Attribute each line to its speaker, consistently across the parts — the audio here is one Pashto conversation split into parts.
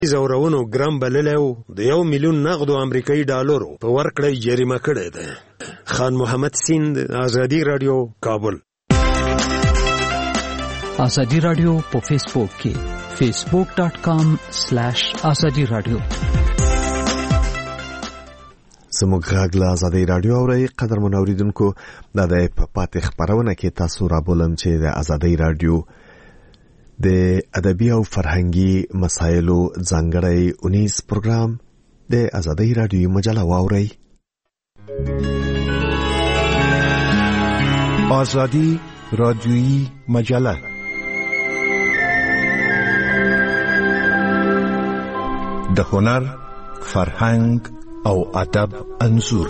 Speaker 1: زورونو ګرام بللی و د 1 میلیون نغدو امریکایي ډالرو په ورکړه جریمه کړی دی. خان محمد سیند، آزادی رادیو، کابل.
Speaker 2: آزادی رادیو په فیسبوک کې facebook.com/آزادی رادیو.
Speaker 3: زموږ غږ له آزادی رادیو اورئ. قدرمن اوریدونکو، دا د پاتې خبرونه کې تاسو را بولم چې د آزادی رادیو د ادبي او فرهنګي مسایلو ځانګړی 19 پروګرام د آزادی رادیو مجله واورئ.
Speaker 4: آزادی رادیویی مجله د هنر، فرهنګ او ادب انځور.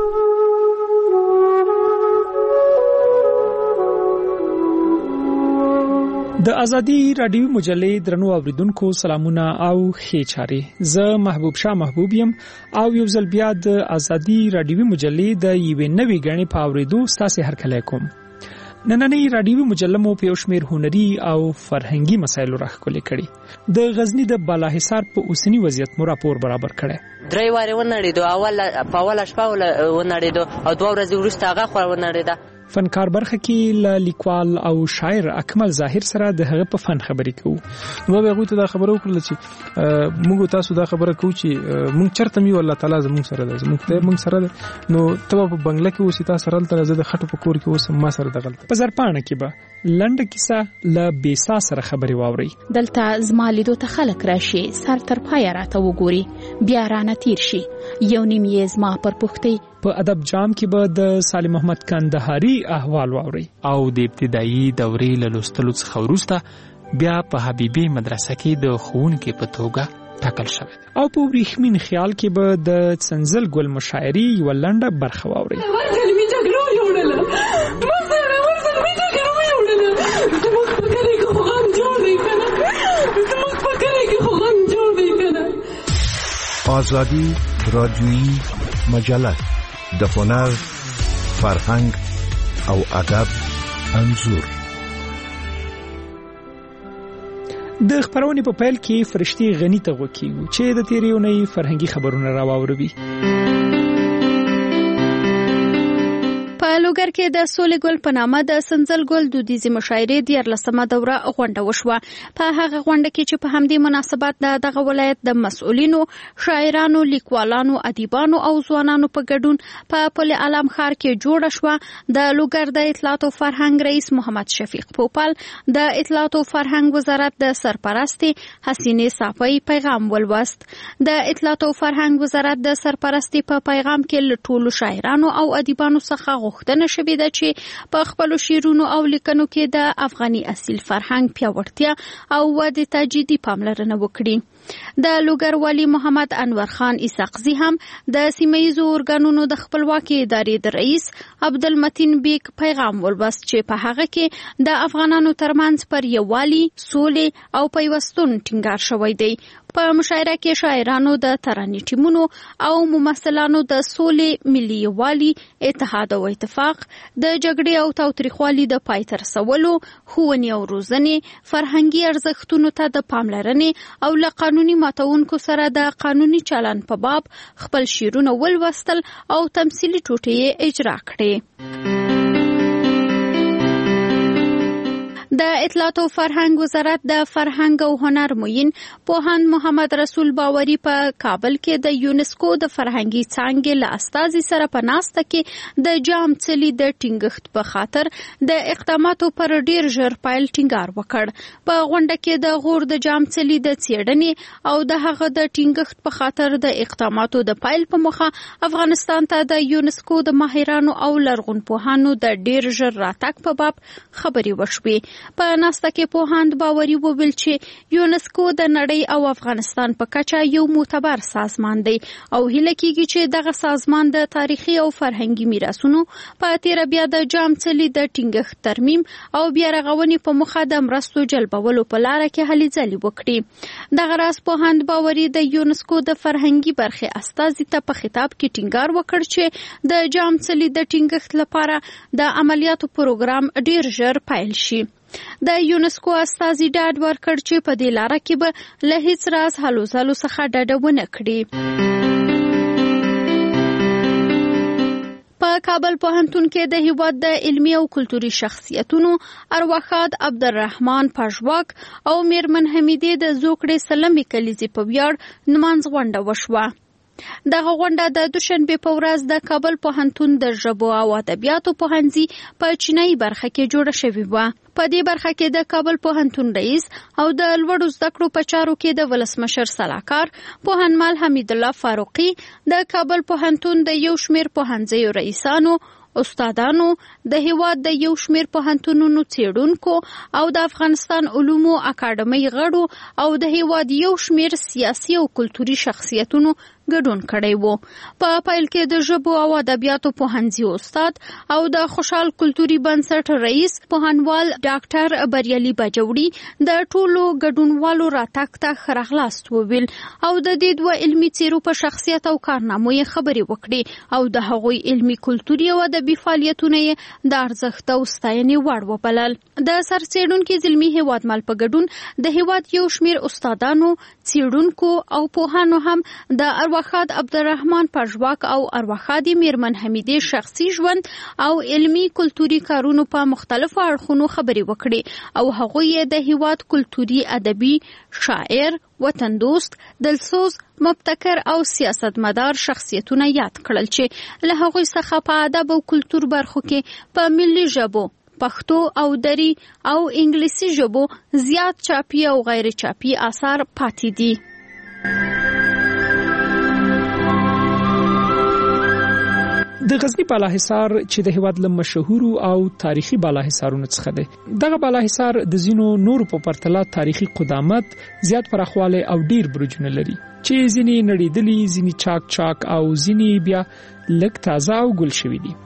Speaker 5: د آزادی رادیو مجلې درنو اوریدونکو سلامونه او ښه چاري. زه محبوب شاه محبوب يم او یو ځل بیا د آزادی رادیو مجلې د یوې نوې غړي په اوریدو ستاسو هرکلی کوم. نننۍ رادیو مجله مو په شمیر هنري او فرهنګي مسایلو راخولې کړي. د غزنی د بالاحصار په اوسنی وضعیت مو راپور برابر کړي.
Speaker 6: 3 واره ونړېدو، اول شپه ونړېدو او 2 ورځې وروسته هغه خو ونړېده.
Speaker 5: فنکار برخه کې لیکوال او شاعر اکمل ظاهر سره د هغه په فن خبرې کوو.
Speaker 7: نو به غوته دا خبرو کړل چې موږ تاسو دا خبره کوو چې موږ چرته می الله تعالی زموږ سره ده، موږ سره ده. نو ته په بنگله کې اوسې تاسو سره تل زده خټو په کور کې اوس ما سره د غلط.
Speaker 5: په زرپانه کې به لنډه کیسه ل بیسا سره خبرې واوري.
Speaker 8: دلته زما لیدو ته خلک راشي، سر تر پای راته وګوري، بیا رانه تیر شي. یو نیم یې زما پر پختي.
Speaker 5: په ادب جام کې به د سالم محمد کندهاري احوال واوري
Speaker 2: او د ابتدایي دورې له لوستلو څخه وروسته بیا په حبیبي مدرسه کې د ښوونکي په توګه ټاکل شوی
Speaker 5: او په وریښمین خیال کې به د څنځل ګل مشاعري یو لنډه برخه واوري.
Speaker 4: آزادی رادیویی مجله د هنر، فرهنګ او ادب انځور.
Speaker 5: د خبرونې په پیل کې فرشتي غنی ته وکیو چې د تیریونې فرهنګي خبرونه راووروي.
Speaker 8: په لوګر کې د سولې ګل په نامه د سنځل ګل دودیزي مشاعرې 14مه دوره غونډه وشوه. په هغه غونډه کې چې په همدې مناسبت دغه ولایت د مسؤلینو، شاعرانو، لیکوالانو، ادیبانو او ځوانانو په ګډون په پل علم ښار کې جوړه شوه. د لوګر د اطلاعات او فرهنګ رئیس محمد شفیق پوپل د اطلاعات او فرهنګ وزارت د سرپرستې حسینې صافی پیغام ولوست. د اطلاعات او فرهنګ وزارت د سرپرستې په پیغام کې له ټولو شاعرانو او ادیبانو څخه غوښتنه شوې ده چې په خپل شعرونو او لیکنو کې د افغاني اصیل فرهنګ پیاوړتیا او ودې ته جدي پاملرنه وکړي. د لوګر والی محمد انور خان اسحاقزي هم د سیمه‌ییزو ارګانونو د خپلواکۍ ادارې د رئیس عبدالمتین بیگ پیغام ولوست چې په هغه کې د افغانانو ترمنځ پر یووالي، سولې او پیوستون ټینګار شوی دی. په مشاعره کې شاعرانو د ترانې ټیمونو او ممثلانو د سولې، ملي یووالي، اتحاد او اتفاق، د جګړې او تاوتریخوالي د پای ته رسولو، ښوونې او روزنې، فرهنګي ارزښتونو ته د پاملرنې او له قانوني ماتونکو سره د قانوني چلن په باب خپل شعرونه ولوستل او تمثیلي ټوټې یې اجرا کړې. د اطلاعات او فرهنګ وزارت د فرهنګ او هنر معین پوهاند محمد رسول باوري په کابل کې د یونسکو د فرهنګي څانګې له استازي سره په ناسته کې د جام څلي د ټینګښت په خاطر د اقداماتو پر ډیر ژر پایل ټینګار وکړ. په غونډه کې د غور د جام څلي د څېړنې او د هغه د ټینګښت په خاطر د اقداماتو د پایل په مخه افغانستان ته د یونسکو د ماهرانو او لرغونپوهانو د ډیر ژر راتګ په باب خبرې وشوې. په ناسته کې پوهاند باوري وویل چې یونسکو د نړۍ او افغانستان په کچه یو معتبر سازمان دی او هیله کیږي چې دغه سازمان د تاریخي او فرهنګي میراثونو په تیر بیا د جام څلي د ټینګښت ترمیم او بیا رغونې په مخه د مرستو جلبولو په لار کې هلې ځلې وکړي. دغه راز پوهاند باوري د یونسکو د فرهنګي برخې استازي ته په خطاب کې ټینګار وکړ چې د جام څلي د ټینګښت لپاره د عملیاتو پروګرام ډیر ژر پیل شي. د یونسکو استازي ډاډ ورکړ چې په دې لاره کې به له هیڅ راز هلو ځلو څخه ډډه ونه کړي. په کابل پوهنتون کې د هیواد د علمي او کلتوري شخصیتونو ارواښاد عبدالرحمن پژواک او میرمن حمیدې د زوکړې سلمې کلیزې په ویاړ نمانځ غونډه وشوه. دغه غونډه د دوشنبه په ورځ د کابل پوهنتون د ژبو او ادبیاتو پوهنځي په چینایي برخه کې جوړه شوې وه. په دې برخه کې د کابل پوهنتون رئیس او د لوړو زده کړو په چارو کې د ولسمشر سلاکار پوهنمل حمید الله فاروقي، د کابل پوهنتون د یو شمېر پوهنځیو رئیسانو، استادانو، د هیواد د یو شمېر پوهنتونونو څېړونکو او د افغانستان علومو اکاډمۍ غړو او د هیواد یو شمېر سیاسي او کلتوري شخصیتونو ګډون کړی وو. په پیل کې د ژبو او ادبیاتو پوهنځي استاد او د خوشحال کلتوري بنسټ رئیس پوهنوال ډاکټر بریالي بجوړي د ټولو ګډونوالو راتګ ته ښه راغلاست وویل او د دې دوه علمي څیرو په شخصیت او کارنامو یې خبرې وکړې او د هغوی علمي کلتوري او ادبي فعالیتونه یې د ارزښت او ستاینې وړ وبلل. د سرڅېړونکي زلمي هیوادمل په ګډون د هیواد یو شمېر استادانو، څېړونکو او پوهانو هم د ارواښاد عبدالرحمن پژواک او ارواښادې میرمن حمیدې شخصي ژوند او علمي کلتوري کارونو په مختلفو اړخونو خبرې وکړې او هغوی یې د هیواد کلتوري، ادبي، شاعر، وطن دوست، دلسوز، مبتکر او سیاستمدار شخصیتونه یاد کړل چې له هغوی څخه په ادب او کلتور برخو کې په ملي ژبو پښتو او دری او انګلیسي ژبو زیات چاپي او غیر چاپي آثار پاتې دي.
Speaker 5: د غزنی بالاحصار چې د هیواد له مشهورو او تاریخي بالاحصارونو څخه دی. دغه بالاحصار د ځینو نورو په پرتله تاریخي قدامت، زیات پراخوالی او ډیر برجونه لري چې ځینې نړیدلي، ځینې چاک او ځینې بیا لږ تازه او ګل شوي دي.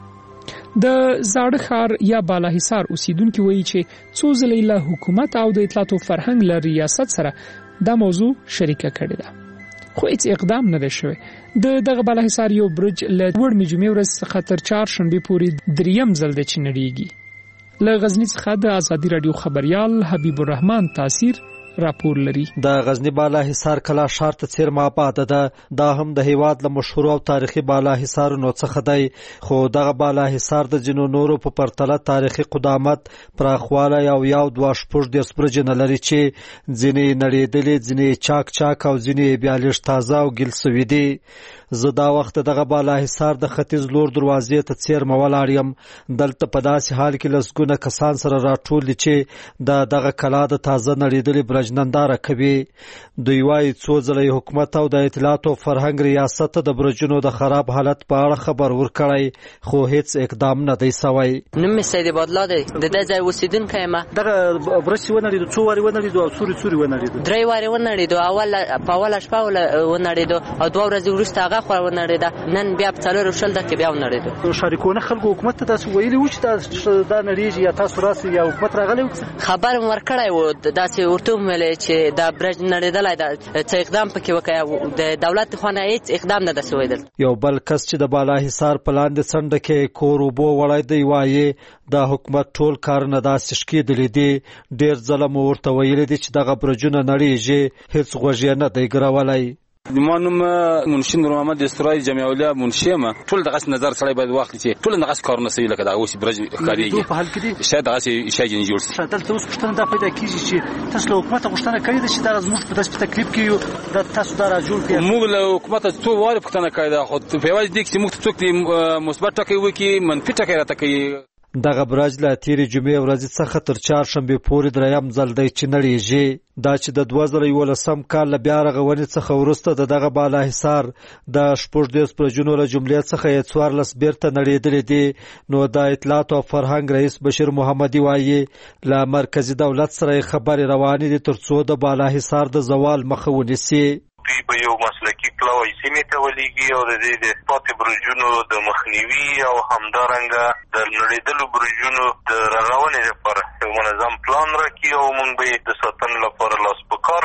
Speaker 5: د زاړه ښار یا بالاحصار اوسیدونکو وایي چې څو ځله له حکومت او د اطلاعات او فرهنګ له ریاست سره دا موضوع شریکه کړې ده خو هیڅ اقدام نه دی شوی. دغه بالاحصار یو برج له وړمې جمعې ورځ څخه تر چهارشنبې پورې دریم ځل دی چې نړیږي. له غزني څخه د ازادي راډیو خبریال حبیب الرحمن تاثیر راپور لري.
Speaker 9: د غزنی بالاحصار کلا ښار ته څیرمه آباده ده. دا هم د هیواد له مشهور او تاریخي بالاحصارونو څخه دی، خو دغه بالاحصار د ځینو نورو په پرتله تاریخي قدامت، پراخوالی او یو دوه شپږ دېرش برجونه لري چې ځینې نړېدلي، ځینې چاک او ځینې بیا لږ تازه او ګل سوي دي. زه دا وخت دغه بالاحصار د ختیځ لور دروازې ته څیرمه ولاړ یم. دلته په داسې حال کې لسګونه کسان سره راټول دي چې دغه کلا د تازه نړېدلي برج ننداره کوي. دوی وایي څو ځله حکومت او د اطلاعات او فرهنګ ریاست د برجونو د خراب حالت په اړه خبر ورکړی خو هیڅ اقدام نه دی سوی.
Speaker 6: نوم مې سید عبدالله دی، د دې ځای اوسیدونکی یم.
Speaker 9: دغه برج ونړېدو، څو وارې ونړېدو او څوري ونړېدو؟
Speaker 6: 3 وارې ونړېدو. په اوله شپه ونړېدو او 2 ورځې وروسته هغه خو ونړېده. نن بیا په 4 دقیقې بیا ونړېدو.
Speaker 9: شریکونه خلکو حکومت ته داسې ویلي وو چې دا نړېږي یا تاسو راسئ یا حکومت راغلی و؟
Speaker 6: خبر مې ورکړی و، داسې ورته ویلې چې دا برج نړېدلی ده، څه اقدام پکې وکړئ. د دولت خوا نه هېڅ اقدام نه ده سوی.
Speaker 9: یو بل کس چې د بالاحصار په لاندې څنډه کې کور اوبو وړی دی وایي د حکومت ټول کارونه داسې شکېدلي دي. ډېر ځله مو ورته ویلي دي چې دغه برجونه نړېږي، هېڅ غوږ یې نه دی ګرولی.
Speaker 10: ما نوم منشي نور محمد استرای جمعي اولیا منشي ما. ټول دغه نظر سره باید واخلي چې ټول دغه کارونه سوي لکه دا اوس برج ښکارېږي. په حال کې دي شاید دغه شی جوړ شي.
Speaker 9: دلته اوس پوښتنه دا پیدا کېږي چې تاسو له حکومت غوښتنه کوي چې دا زموږ په داسې تکلیف کې یو د تاسو دا راجوړ کړئ.
Speaker 10: موږ له حکومت څو واره پوښتنه کوي دا خو په یوازې دي چې موږ څوک مثبت ټکی وکړي، منفي ټکی راته کوي.
Speaker 9: دغه برج له تیرې جمعې ورځې څخه تر چهارشنبې پورې دریم ځل دی چې نړېږي. دا چې د 2011 کال له بیا رغونې څخه وروسته دغه بالاحصار د 14 برجونو له جملې څخه یې 14 بیرته نړېدلي دي. نو د اطلاعات او فرهنګ رئیس بشیر محمدي وایي له مرکزي دولت سره خبرې روانې دي تر څو د بالاحصار د زوال مخه ونیسي.
Speaker 11: دوی به یو مسلکي پلاوی سیمې ته ولیږي او د دې د پاتې برجونو د مخنیوي او همدارنګه د نړېدلو برجونو د رغونې لپاره یو منظم پلان راکړي او موږ به د ساتنې لپاره لاس په کار شو.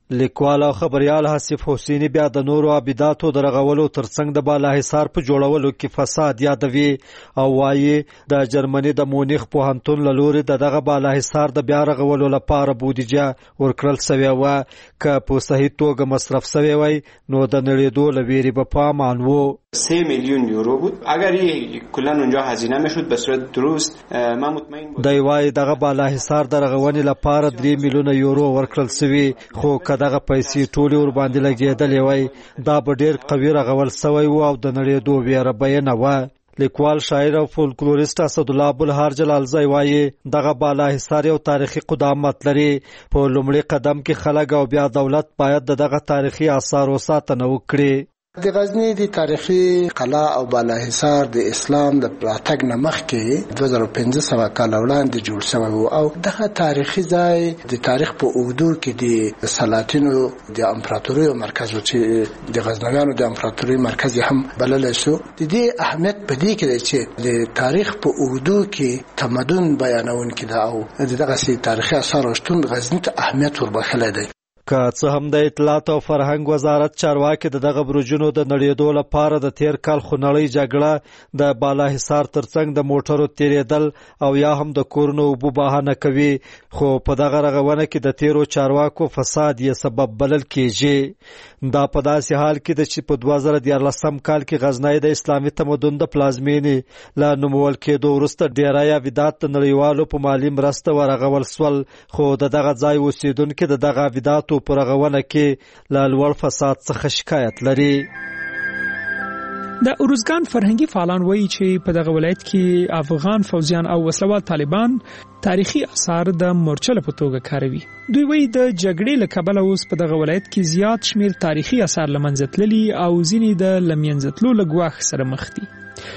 Speaker 9: لیکوال او خبريال حسیف حسینی بیا د نورو عبادتو درغولو ترڅنګ د بالا حصار په جوړولو کې فساد یادوي او وايي د جرمني د مونیخ پوهنتون له لوري دغه بالا حصار د بیا رغولو لپاره بودیجه ورکړل شوی و که په صحیح توګه مصرف شوی وای نو د نړیدو لویری په پامان وو
Speaker 12: 3 میلیون یورو بود اگر کلا اونجا هزینه میشد به صورت درست ما مطمئن بود
Speaker 9: دی وای دغه بالا حصار درغونی لپاره 3 میلیون یورو ورکړل شوی خو دغه پیسې ټولې ور باندې لګېدلې وای دا به ډېر قوي رغول شوی و او د نړیدو ویره بیانه و. لیکوال شاعر او فولکلوریست اسدالله ابوالهار جلالزی وایي دغه بالا حصار یو تاریخي قدامت لري په لومړي قدم کې خلک او بیا دولت باید دغه تاریخي آثارو ساتنه وکړي.
Speaker 13: د غزنی د تاریخي قلعه او بالا حصار د اسلام د راتګ نه مخکې 2500 کال وړاندې جوړ شوی و او دغه تاریخي ځای د تاریخ په اوږدو کې د سلاطینو د امپراتورۍ مرکز و چې د غزنویانو د امپراتورۍ مرکز هم بلل شو. د دې اهمیت په دې کې دی چې د تاریخ په اوږدو کې تمدن بیانونکي دا او دغه تاریخي آثار شتون غزنی ته اهمیت وربخښلی دی.
Speaker 9: که څه هم د اطلاعات او فرهنګ وزارت چارواکي دغه برجونو د نړیدو لپاره د تیر کال خونړۍ جګړه د بالا حصار ترڅنګ د موټرو تیریدل او یا هم د کورونو اوبو بهانه کوي خو په دغه رغونه کې د تیرو چارواکو فساد یې سبب بلل کیږي. دا په داسې حال کې د چې په 2014 کال کې غزنی د اسلامي تمدن د پلازمینې له نومول کېدو وروسته ډیری عبادت د نړیوالو په مالي مرسته ورغول سول خو دغه ځای اوسیدونکو دغه عبادت پر غوونه کې له لوړ فساد څخه شکایت لري.
Speaker 5: د ارزګان فرهنګي فعالان وایي چې په دغه ولایت کې افغان فوجیان او وسلوال طالبان تاریخي آثار د مورچل په توګه کاروي. دوی وایي د جګړې له کبله اوس په دغه ولایت کې زیات شمیر تاریخي آثار لمنځه تللي او ځینې د لمنځه تلو له ګواښ سره مخ دي.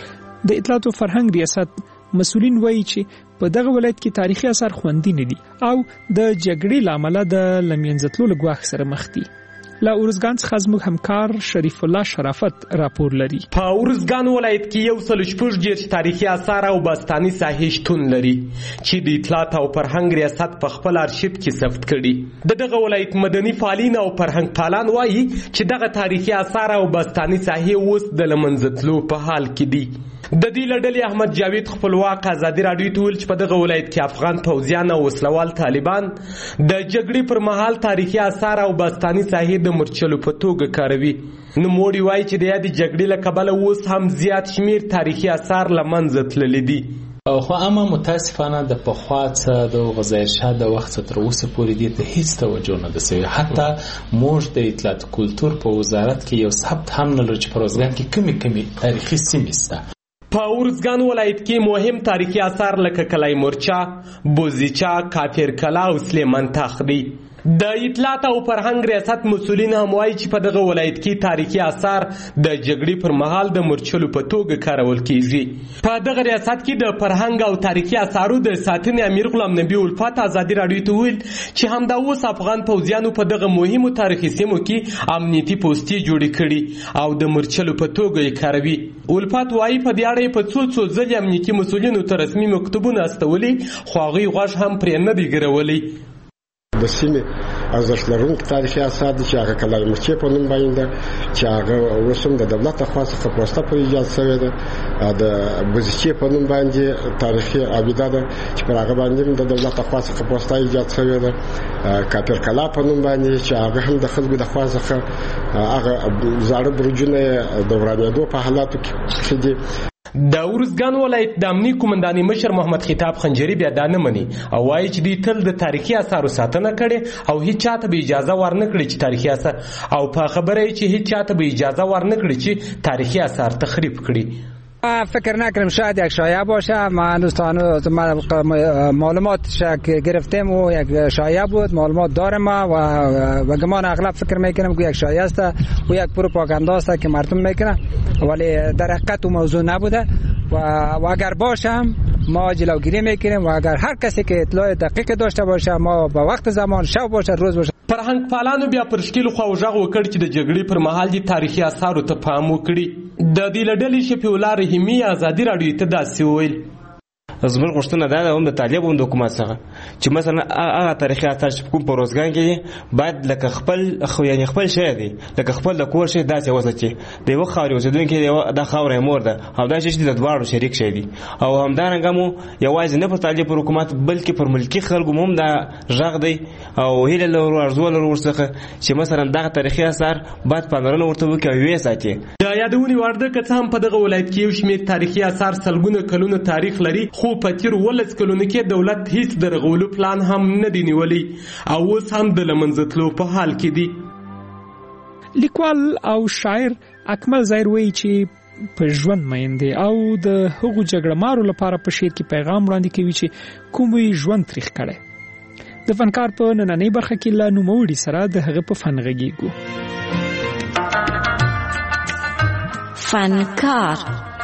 Speaker 5: د اطلاعات او فرهنګ ریاست مسؤلین وایي چې په دغه ولایت کې تاریخي آثار خوندي نه دي او د جګړې لامل د لمنځه تلو له ګواښ سره مخ دي. لا ارزګان څخه زموږ همکار شریف الله شرافت راپور لري.
Speaker 14: په ارزګان ولایت کې 140 تاریخي آثار او باستاني ساحې شتون لري چې د اطلاعات او فرهنګ ریاست په خپل ارشیف کې ثبت کړي. دغه ولایت مدني فعالین او فرهنګ پالان وایي چې دغه تاریخي آثار او باستاني ساحې اوس د لمنځه تلو په حال کې دي. د دې لړلې احمد جاوید خپلواک ازادي رادیو ته ویل چې په دغه ولایت کې افغان فوجیان او وسلوال طالبان د جګړې پر مهال تاریخي آثار او باستاني ساحې د مرچلو په توګه کاروي. نو موړي وایي چې د یادې جګړې له کبله اوس هم زیات شمیر تاریخي آثار له منځه تللي دي.
Speaker 2: خو اما متاسفانه د پخوا څخه د غزایر شاه د وخت تر اوسه پورې دې ته هیڅ توجه نه ده شوې. حتی موږ د اطلاعات کلتور په وزارت کې یو ثبت هم نه لرو چې په ارزګان کې کمی تاریخي سیمې شته.
Speaker 14: په ارزګان ولایت کې مهم تاریخي آثار لکه کلای مورچا، بوزیچا، کافر کلا او سلیمان تاخ دي. د اطلاعات او فرهنګ ریاست مسؤلین هم وایي چې په دغه ولایت کې تاریخي آثار د جګړې پر مهال د مرچلو په توګه کارول کیږي. په دغه ریاست کې د فرهنګ او تاریخي آثارو د ساتنې امیر غلام نبی الفت ازادي رادیو ته ویل چې همدا اوس افغان پوځیانو په دغه مهمو تاریخي سیمو کې امنیتي پوستې جوړې کړي او د مرچلو په توګه یې کاروي. الفت وایي په دې اړه په څو ځلې امنیتي مسؤلینو ته رسمي مکتوبونه استولي خو هغوی غوږ هم پرې نه دی ګرولي.
Speaker 15: د سیمې ارزښت لرونکي تاریخي آثار دي چې هغه کلای مورچې په نوم باندې چې هغه اوس هم د دولت لخوا څخه پوسټه په ایجاد شوې ده. د بوزیچې په نوم باندې تاریخي ابیده ده چې پر هغه باندې د دولت لخوا څخه پوسټه ایجاد شوې ده. کافر کلا په نوم باندې چې هغه هم د خلکو د خوا څخه هغه زاړه برجونه د ورانېدو په حالاتو کې دي.
Speaker 14: د ارزګان ولایت د امنیه قومندانۍ مشر محمد خطاب خنجری بیا دا نه مني او وایي چې دوی تل د تاریخي آثارو ساتنه کړې او هیڅ چاته به اجازه ورنه کړي چې تاریخي آثار او په خبره یې چې هیڅ چاته به اجازه ورنه کړي چې تاریخي آثار تخریب کړي.
Speaker 16: فکر نکنم شاید یک شایعه باشه. من دوستان معلومات گرفتم و یک شایعه بود، معلومات دارم و گمان اغلب فکر میکنم که یک شایعه است و یک پروپاگاندا است که مردم میکنه ولی در حقیقت و موضوع نبوده و اگر باشم ما جلوگیری میکنیم و اگر هر کسی که اطلاع دقیق داشته باشه ما با وقت زمان شب باشه روز باشه.
Speaker 14: فرهنګ پالانو بیا پر شکیلو خو ژغ وکړ چې د جګړې پر مهال دي تاریخي آثارو ته پام وکړي. د دې لړلې شفیع الله رحیمی ازادي رادیو ته داسې ویل.
Speaker 17: زموږ غوښتنه دا ده هم د طالب هم د حکومت څخه چې مثلا هغه تاریخي اثار چې کوم په روزګان کې باید لکه خپل شی دی لکه خپل د کور شی داسې وساتي د یو خاورې اوسیدونکي د خاورې مور ده او دا شی د دواړو شریک شي دي او همدارنګه مو یوازې نه پر طالب پر حکومت بلکې پر ملکی خلکو هم دا ژغ دی او هیله لرو ارزو لرو ورڅخه چې مثلا دغه تاریخي اثار باید پاملرنه ورته وکړي او وې ساتي.
Speaker 14: د یادونې وړ ده که څه هم په دغه ولایت کې یو شمېر تاریخي اثار سلګونه کلونه تاریخ لري خو په تیر 12 کلونو کې دولت هیڅ د رغولو پلان هم نه دی نیولی او اوس هم د له منځه تلو په حال کې دی.
Speaker 5: لیکوال او شاعر اکمل ظاهر وایي چې په ژوند مین دی او د هغو جګړهمارو لپاره په شعر کې پیغام وړاندې کوي چې کوم ژوند تاریخ کړي. د فنکار په نننۍ برخه کې لا نوموړي سره د هغه په فن غږیږو.
Speaker 18: فنکار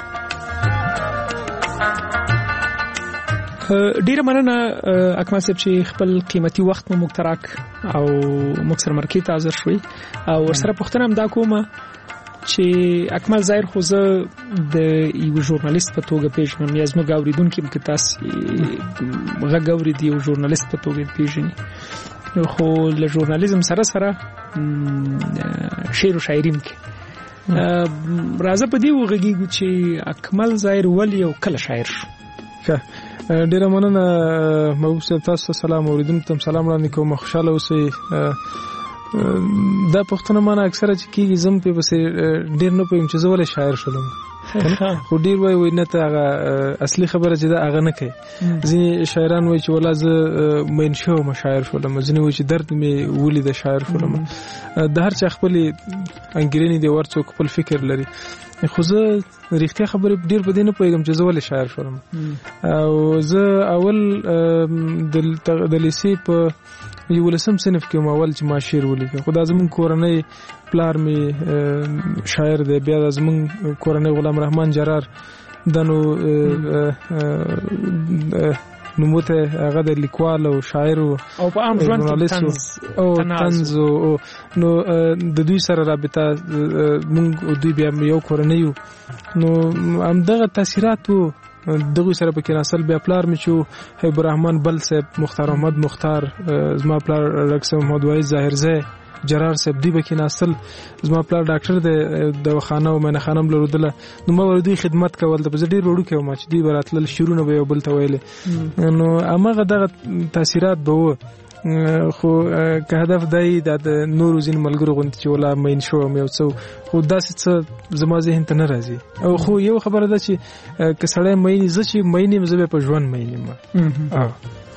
Speaker 5: ډیره مننه اکمل صاحب چې خپل قیمتي وخت مو مقترک او مکسر مرکې ته حاضر شوي او ورسره پوښتنه هم دا کومه چې اکمل ظاهر خو زه د یو ژورنالیست په توګه پیژنم یا زموږ اورېدونکي هم که تاسې غږ اورېدي یو ژورنالیست په توګه پیژني خو له ژورنالیزم سره شعر و شاعري هم کې راځه په دې وغږیږو چې اکمل ظاهر ولې او کله شاعر شو.
Speaker 7: ډیره مننه محبوب صاحب تاسو سلام اوریدونکو ته سلام وړاندې کوم خوشاله اوسئ. دا پښتنه معنی اکثره چې کیږي زم په بس ډیر نه پېم چې زول شاعر شولم خو ډیر وای نه ته هغه اصلي خبره چې دا هغه نه کوي. ځینې شاعران وای چې ولا زه مین شو مشاعر شولم ځینې وای چې درد می ولید شاعر شولم. د هر چا خپل انګرینی دی ورڅو خپل فکر لري خو زه ریښتیا خبره ډیر په دې نه پوهیږم چې زه ولې شاعر شولم. او زه اول د لیسې په 11 صنف کې اول چې ما شعر ولیکه خو دا زمون کورنۍ پلار می شاعر دی بیا زمون کورنۍ غلام رحمان جرار دنو نموته هغه د لیکوال او شاعر
Speaker 5: او په عام ژوند
Speaker 7: او طنز نو د دوی سره رابطه مونږ دوی بیا یو کورنۍ نو هم دغه تاثیرات دغه سره په کې نسل بیا پلار می چې حبیب الرحمن بل صاحب مختار احمد مختار زما پلار رقص محمد وایز ظاهرزه جرار صاحب دی به کې نسل زما پلار ډاکټر دی د وخانه او منه خانم لرودله نو ما ورته خدمت کول د بزډیر وړو کې ما چې دی براتل شروع نه به بل ته ویل نو امغه دغه تاثیرات به خو که هدف دی د نورو زین ملګرو غونډه چې ولا مین شو مې او څو خو داسې څه زما ذهن ته نه راځي او خو یو خبره ده چې که سړی مین ز چې مینې مزه په ژوند مینې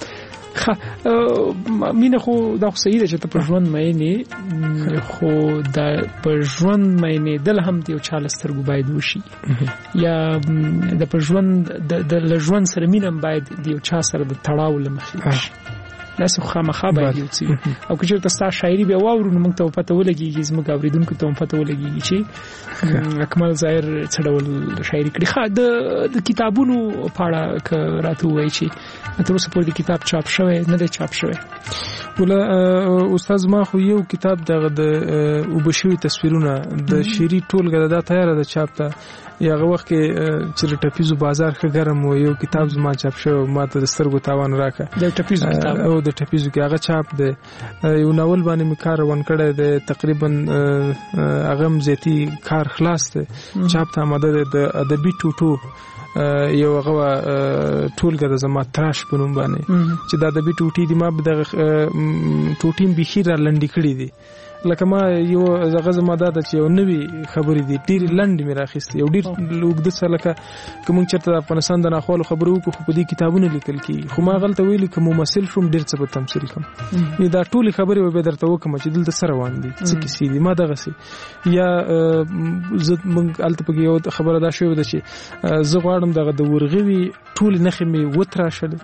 Speaker 5: مینه خو دا خو صحیح ده چې ته په ژوند مینې خو دا په ژوند مینې دل هم یو چا لسترګو باید وشي یا د په ژوند د ژوند سره مینه باید یو چا سره د تړاو لمخې وشي لاسه خامخا باید یو څه او که چېرته ستا شاعري بیا واورو نو موږ ته پته ولګېږي زموږ اورېدونکو ته هم پته ولګېږي چې اکمل ظاهر څه ډول شاعري کړي. د کتابونو په اړه که راته ووایي چې تر اوسه پورې د کتاب چاپ شوی نه دی چاپ شوی؟ ولا استاد ما خو یو کتاب دغه د وبشوي تصویرونه د شعري ټولګه دا تیار ده چاپ ته یاغه وخت کې چې ټپیزو بازار ښه ګرم و یو کتاب زما چاپ شو ما ته د سترګو تاوان راکړه د ټپیزو کتاب
Speaker 7: او د ټپیزو کې هغه چاپ دی یو ناول باندې می کار ون کړی دی تقریبا هغه مزيتي کار خلاص دی چاپ ته آماده د ادبي ټوټو یو هغه ټولګه د زما تراش په نوم باندې چې د ادبي ټوټي دی ما به د ټوټیم بخیر لنډی کړی دی لکه ما یو غزه ماده د چې یو نوی خبرې دي ډیر لنډ می راخسته یو ډیر لوګد سره لکه کوم چرته د افغانستان د ناخوالو خبرو کو په دې کتابونه لیکل کی خو ما غلطه ویل کوم ممثل شوم ډیر څه په تمثيل کوم دا ټول خبرې به درته وکم چې دلته سره روان دي څه کیسې دي ما دغه سي یا زه مونږ الته په یو خبره دا شوې ده چې زه غواړم دغه د ورغوي ټول نخې می وتراشل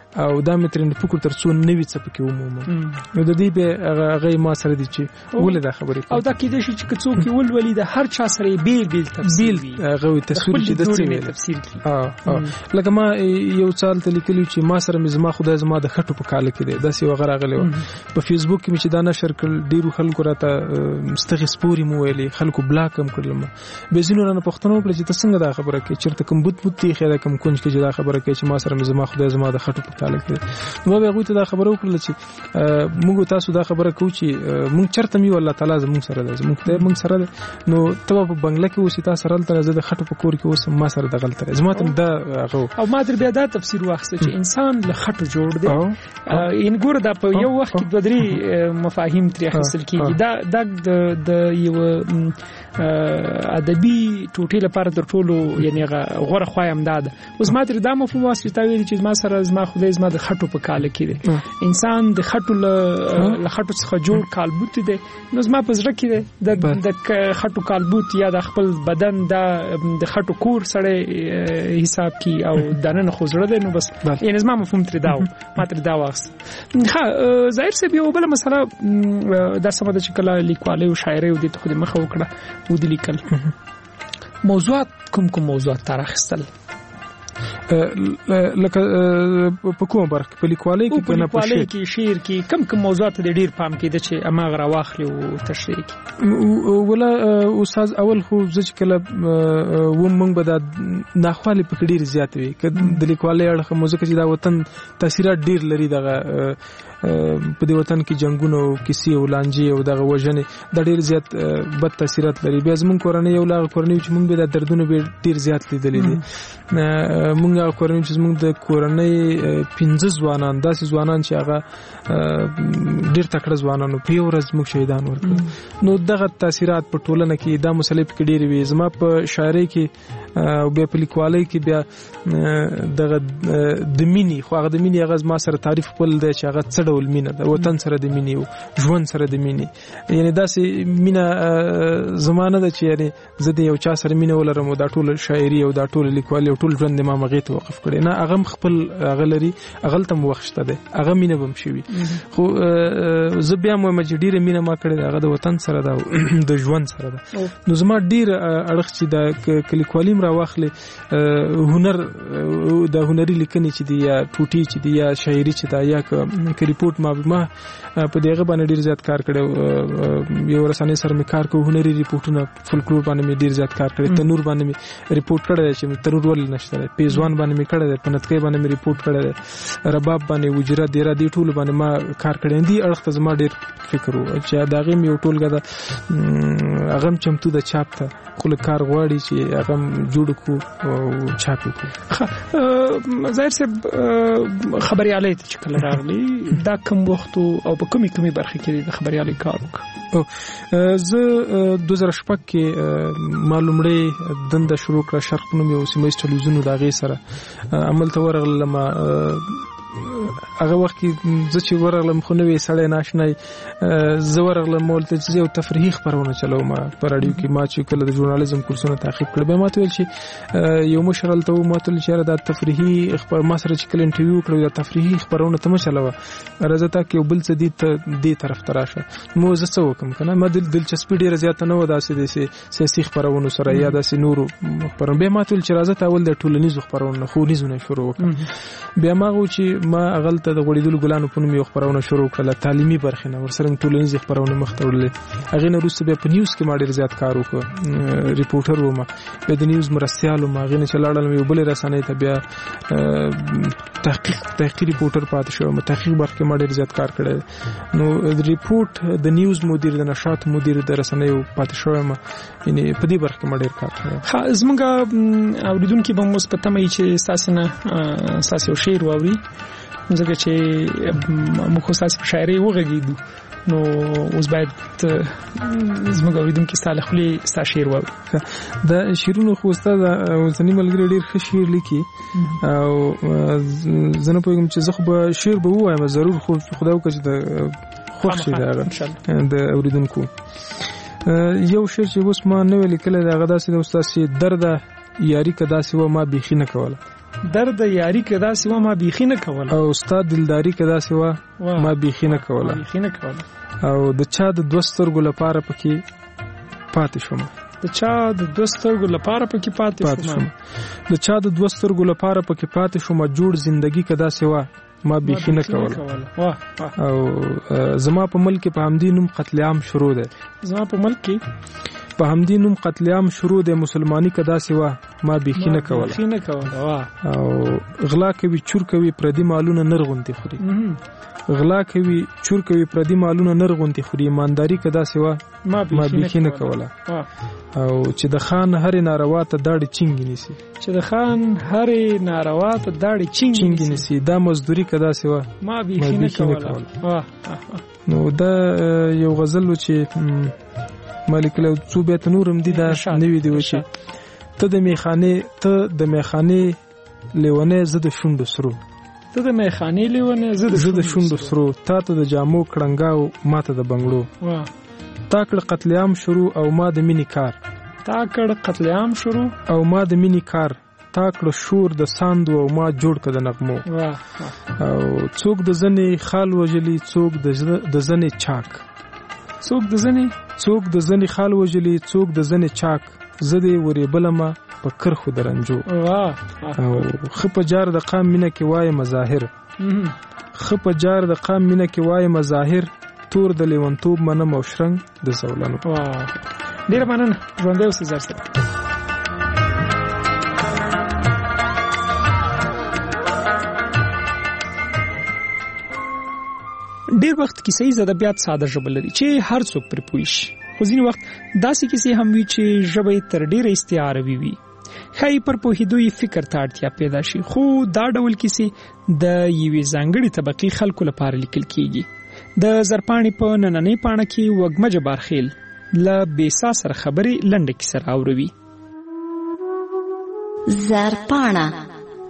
Speaker 7: او دا مې ترې فکر تر څو نوي څه پکې ومومم نو د دې به هغه ما سره دي چې ولې دا خبرې
Speaker 5: او دا کېدای شي چې څوک ولولي د هر چا سره بیل تفصیل وي
Speaker 7: هغه تصویر چې د څه ویل
Speaker 5: تفصیل
Speaker 7: لکه ما یو څال ته لیکلی چې ما سره زما خدای زما د خټو په کال کې دی داسې وغیرہ غلې و په فیسبوک کې چې دا نشر کړ ډیرو خلکو راته مستغی سپوري مو ویلي خلکو بلاک هم کړل به زینو نه پښتنو په چې څنګه دا خبره کوي چیرته کوم بوت تی خیره کوم کونج کې دا خبره کوي چې ما سره زما خدای زما د خټو په کال کې نو به غوته دا خبره وکړل چې موږ تاسو دا خبره کوو چې موږ چرته می الله تعالی زموږ سره ده موږ سره ده نو ته په بنگله کې اوسې تاسو سره تل زه د خټو په کور کې اوسم ما سره د غلطه زما ته دا
Speaker 5: او ما در بیا دا تفسیر واخسته چې انسان له خټو جوړ دی ان ګور دا په یو وخت کې دوه درې مفاهیم ترې حاصل کیږي دا د یو ادبي ټوټې لپاره تر ټولو یعنی غوړه خوایم داده اوس ما تر دا مفهوم واسطه ویل چې ما سره زما خدای زما د خټو په کال کې دی انسان د خټو له خټو څخه جوړ کالبوت دی نو زما په زړه کې دی د خټو کالبوت یا د خپل بدن د خټو کور سره حساب کی او دنه خو زړه دی نو بس یعنی زما مفهوم تر دا ما تر دا واخست ها ظاهر سه یو بل مسله د سمده چې کله لیکواله او شاعري او د خو د مخه وکړه و د لیکل موضوعات کوم موضوعات تاریخستل
Speaker 7: لکه په کومه برخه په لیکوالۍ کې کنه په
Speaker 5: شعر کې کوم موضوعات د ډیر پام کې د چې اما غره واخلي او تشریح
Speaker 7: کی ولا استاد اول خو ځکه کله و موږ به د ناخوالي په ډیر زیات وي ک د لیکوالۍ اړه موزیک چې دا وطن تاثیرات ډیر لري دغه په دې وطن کې جنگونو کیسې او لانجې او دغه وژنې د ډیر زیات بد تاثیرات لري بیا زموږ کورنۍ یو لا کورنۍ چې موږ به د دردونو به ډیر زیات لیدلې دي موږ کورنۍ چې موږ د کورنۍ 15 ځوانان داسې ځوانان چې هغه ډیر تکړه ځوانانو په یو ورځ موږ شهیدان ورکړل نو دغه تاثیرات په ټولنه کې دا مسلې په ډیر وي زما په شاعرۍ کې او بیا په لیکوالۍ کې بیا دغه د مینی خو هغه د مینی هغه ما سره تعریف کول دی چې هغه څه ډول مینه ده وطن سره د مینی او ژوند سره د مینی یعنی داسې مینه زمانه ده چې یعنی زه د یو چا سره مینه ولرم او دا ټول شاعري او دا ټول لیکوالي او ټول ژوند ما مغې ته وقف کړي نه هغه خپل هغه لري هغه تم وخت ده هغه مینه بم شي خو زه بیا مو مجډیره مینه ما کړې هغه د وطن سره ده د ژوند سره ده نو زما ډیر اړخ چې د لیکوالي را واخلي هنر د هنري لیکنې چې دی یا ټوټي چې دی یا شاعري چې دا یا ک ریپورت ما په دغه باندې ډیر زیات کار کړو یو رسنۍ سره مې کار کوم هنري ریپورتونه فولکلور باندې مې ډیر زیات کار کړی تنور باندې مې ریپورت کړی چې تنور ول نشته پیزوان باندې مې کړی پنځکې باندې مې ریپورت کړی رباب باندې وجره دیره دی ټول باندې ما کار کړی دی اړخ ته زما ډیر فکر و چې دا غي یو ټولګه ده هغه چمتو د چاپ ته خپل کار غواړي چې هغه جوړ کو او چاپ کو
Speaker 5: ظاهر صاحب خبريالي چې کله راغلي دا کوم وخت او په کومي برخه کې د خبريالي کار وکړ
Speaker 7: زه 2016 کې معلومړی دنده شروع کړ شرق نوم یو سیمه ټلویزیون د غي سره عمل ته ورغلم هغه وخت کې زه چې ورغلم خو نوې سړی ناشنای زه ورغلم مول ته چې یو تفریحي خبرونه چلوم په رادیو کې ما چې کله د ژورنالیزم کورسونه تعقیب کړ به ما ته ویل چې یو مشرل ته ما ته چې دا تفریحي خبر ما سره چې کله انټرویو کړو دا تفریحي خبرونه ته چلوه راځه تا کې بل څه دې طرف تراشه مو زه څه وکم کنه ما دلچسپي ډیره زیات نه و داسې د سیاسي خبرونو سره یا داسې نورو خبرونه به ما ته چې راځه تا ول د ټولنیزو خبرونو خو نيزونه شروع وکړ بیا ما غو چې ما غلطه د غوړیدلو ګلانو په نوم یو خبرونه شروع کړل تعلیمي برخه نه ورسره ټولنیز خبرونه مخته وړل هغه نه روسته په نیوز کې ما ډیر زیات کار وکړ ریپورټر وم په د نیوز مرستيالو ما غنه چلاړل یو بل رسنۍ ته بیا تحقیق ریپورټر پاتې شو تحقیق برخه ما ډیر زیات کار کړی نو د ریپورټ د نیوز مدیر د نشاط مدیر د رسنۍ پاتې شو ما یعنی په دې برخه ما ډیر کار کړی
Speaker 5: ها زمونږ اوریدونکو به مثبتمه چې ساسنه شعر واوري ځکه چې موږ خو ساس په شاعري وغږیدو نو اوس باید زموږ اوریدونکو ستاله خلی ستا شعر واوري
Speaker 7: د شعرونو خو استاد اوسنی ملګری ډیر ښه شعر لیکي او زه نه پوهیږم چې زه خو به شعر به ووایم ضرور خو خدای وکړي چې د خوښ شي دا د اوریدونکو یو شعر چې اوس ما نو لیکل دا غدا سي د استاد سي درد یاری کدا سیوا ما بیخي نه کوله
Speaker 5: درد یاری کدا سیوا ما بیخي نه کوله
Speaker 7: او استاد دلداری کدا سیوا ما بیخي نه کوله او د چا د دوسترګو لپاره پکې پاتې شوم
Speaker 5: د چا د دوسترګو لپاره پکې پاتې شوم
Speaker 7: د چا د دوسترګو لپاره پکې پاتې شوم جوړ زندگی کدا سیوا ما بیخي نه کوله او زما په ملک په همدې نوم قتل عام شروع ده
Speaker 5: زما په ملک
Speaker 7: په همدې نوم قتل عام شروع ده مسلمانی کدا سیوا ما بیخي نه کوله او غلا کوي چور کوي پردي مالونه نرغونتي خوري غلا کوي چور کوي پردي مالونه نرغونتي خوري ایمانداری کدا سیوا ما بیخي نه کوله او چې د خان هر ناروا ته داړي چنګ نیسي
Speaker 5: چې د خان هر ناروا ته داړي
Speaker 7: چنګ نیسي دا مزدوري کدا سیوا
Speaker 5: ما بیخي نه کوله
Speaker 7: نو دا یو غزل چې مالک له څو بیت نورم دي دا نوې دی وشي ته د میخانه لیونه زده شوند سرو
Speaker 5: ته د میخانه لیونه
Speaker 7: زده شوند سرو تا ته د جامو کړنګاو ماته د بنگلو تا کړ قتل عام شروع او ما د مینی کار
Speaker 5: تا کړ قتل عام شروع
Speaker 7: او ما د مینی کار تا کړ شور د ساندو او ما جوړ کړ د نغمو او څوک د زنې خال وجلی څوک د زنې چاک څوک د زنې خال وجلی څوک د زنې چاک زده وری بلما په کرخو درنجو او خپ جار د قام مینه کې وای مظاهر خپ جار د قام مینه کې وای مظاهر تور د لیونتوب منم او شرنګ د زولانو
Speaker 5: ډیر مننه ژوندې اوسې زر سره ډیر وخت کیسې ادبیات ساده ژبه لري چې هر څوک پر پوي شي خو ځینې وخت داسې کیسې هم وي چې ژبه تر ډیره استعاروي وي خای پر پوهېدوی فکر ته اړتیا پیدا شي خو دا ډول کیسې د یوې ځانګړې طبقې خلکو لپاره لیکل کیږي د زرپاڼې په نننۍ پاڼه کې وګمجه بارخیل له بیسا سره خبرې لنډه کیسه راوړوي.
Speaker 8: زرپاڼه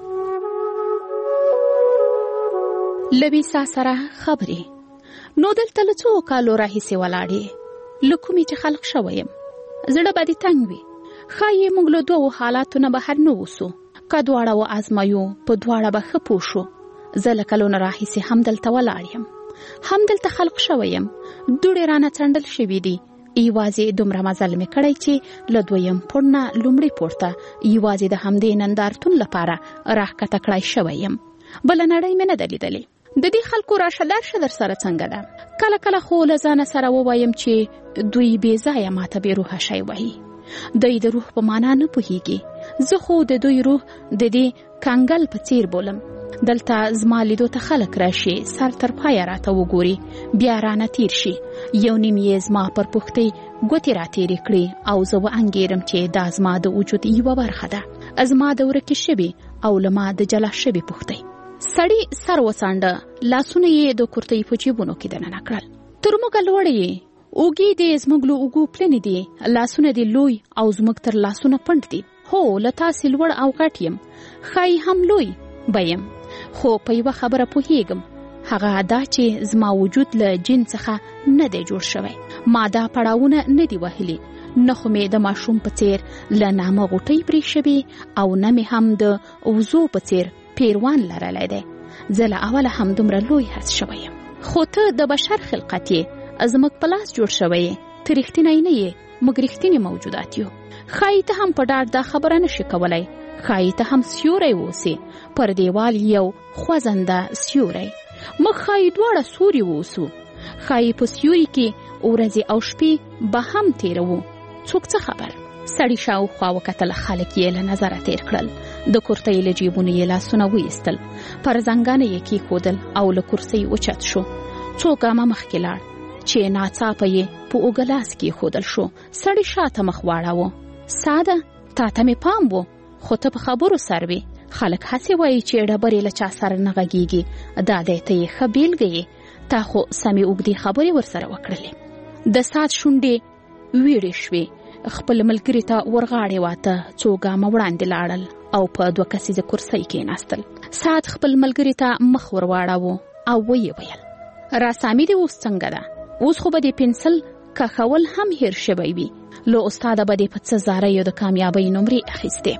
Speaker 8: لبیسا سره خبرې نو دلته له څو کالو راهیسې ولاړې له کومې چې خلق شویم زړه به دې تنګ وي ښایي موږ له دوو حالاتو نه بهر نه اوسو که دواړه وازمایو په دواړه به ښه پوه شو زه له کلونو راهیسې همدلته ولاړ یم همدلته خلق شویم دوړې رانه څنډل شوي دي یوازې دومره مزل مې کړی چې له دویم پوړ نه لومړي پورته یوازې د همدې نندارتون لپاره راښکته کړی شوی یم بله نړۍ مې نه ده لیدلې د دې خلکو راشه درشه در سره څنګه ده کله کله خو له ځانه سره ووایم چې دوی بې ځایه ماته بې روحه شی وایي دوی د روح په معنا نه پوهیږي زه خو د دوی روح د دې کنګل په څیر بولم دلته زما لیدو ته خلک راشي سر تر پایه راته وګوري بیا رانه تیر شي یو نیم یې زما پر پښتۍ ګوتې راتېرې کړي او زه وانګېرم چې دا زما د وجود یوه برخه ده زما د ورکې شوې او له ما د جلا شوې پښتۍ سړي سر وڅانډه لاسونه یې د کورتۍ په جیبونو کې دننه کړل تر موږه لوړې یې اوږې دې زموږ له اوږو پلنې دي لاسونه دې لوی او زموږ تر لاسونه پنډ دي هو له تاسې لوړ او غټ یم ښایي هم لوی به یم خو په یوه خبره پوهیږم هغه دا چې زما وجود له جن څخه نه دی جوړ شوی ما دا پړاوونه نه دي وهلي نه خو مې د ماشوم په څیر له نامه غوټۍ پرې شوي او نه مې هم د وزو په څیر پیروان لرلی دی زه له اوله هم دومره لوی هڅ شوی یم خو ته د بشر خلقت یې زموږ په لاس جوړ شوی یې ته رښتینی نه یې موږ رښتینې موجودات یو ښایي ته هم په ډاډ دا خبره نشي کولی ښایي ته هم سیوری اوسې پر دیوال یو خوځنده سیوری موږ ښایي دواړه سوري واوسو ښایي په سیوري کې ورځې او شپې به هم تېروو څوک څه خبر سړي شاوخوا وکتل خلک یې له نظره تېر کړل د کورتۍ له جیبونو یې لاسونه وایستل پر زنګانه یې کېښودل او له کرسۍ اوچت شو څو ګامه مخکې لاړ چې ناڅاپه یې په اوږه لاس کېښودل شو سړي شاته مخ واړاوه ساده تا ته مې پام و خو ته په خبرو سر وې خلک هسې وایي چې ډبرې له چا سره نه غږېږي دا دی ته یې ښه بېلګه یې تا خو سمې اوږدې خبرې ورسره وکړلې د ساعت شونډې ویړې شوې خپل ملګري ته ورغاړې واته څو ګامه وړاندې لاړل او په دوه کسیزه کرسۍ کېناستل ساعت خپل ملګري ته مخ ورواړاوه او ویې ویل راسامي دې اوس څنګه ده اوس خو به دې پنسل کښول هم هیر شوی وي له استاده به دې په څه زاریو د کامیابۍ نمرې اخیستې